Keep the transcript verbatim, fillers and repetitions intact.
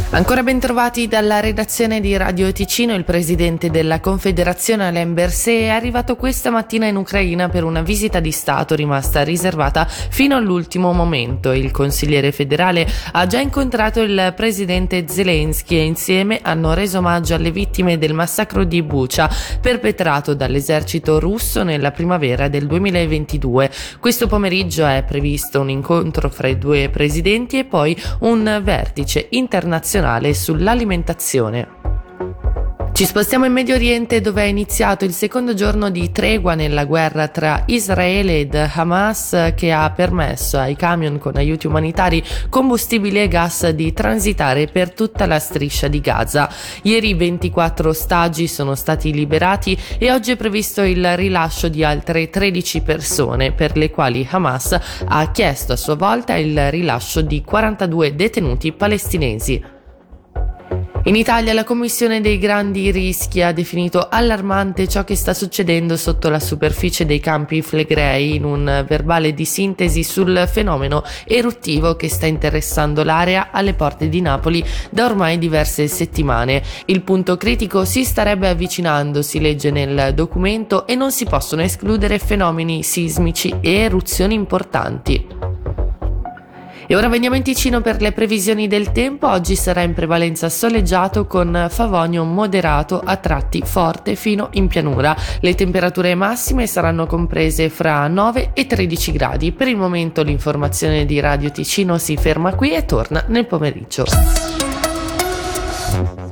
Ancora ben trovati dalla redazione di Radio Ticino. Il presidente della Confederazione Alain Berset è arrivato questa mattina in Ucraina per una visita di Stato rimasta riservata fino all'ultimo momento. Il consigliere federale ha già incontrato il presidente Zelensky e insieme hanno reso omaggio alle vittime del massacro di Bucha perpetrato dall'esercito russo nella primavera del duemilaventidue. Questo pomeriggio è previsto un incontro fra i due presidenti e poi un vertice internazionale sull'alimentazione. Ci spostiamo in Medio Oriente, dove è iniziato il secondo giorno di tregua nella guerra tra Israele ed Hamas, che ha permesso ai camion con aiuti umanitari, combustibili e gas di transitare per tutta la striscia di Gaza. Ieri ventiquattro ostaggi sono stati liberati e oggi è previsto il rilascio di altre tredici persone, per le quali Hamas ha chiesto a sua volta il rilascio di quarantadue detenuti palestinesi. In Italia la Commissione dei Grandi Rischi ha definito allarmante ciò che sta succedendo sotto la superficie dei Campi Flegrei in un verbale di sintesi sul fenomeno eruttivo che sta interessando l'area alle porte di Napoli da ormai diverse settimane. Il punto critico si starebbe avvicinando, si legge nel documento, e non si possono escludere fenomeni sismici e eruzioni importanti. E ora veniamo in Ticino per le previsioni del tempo. Oggi sarà in prevalenza soleggiato con favonio moderato a tratti forte fino in pianura. Le temperature massime saranno comprese fra nove e tredici gradi. Per il momento l'informazione di Radio Ticino si ferma qui e torna nel pomeriggio.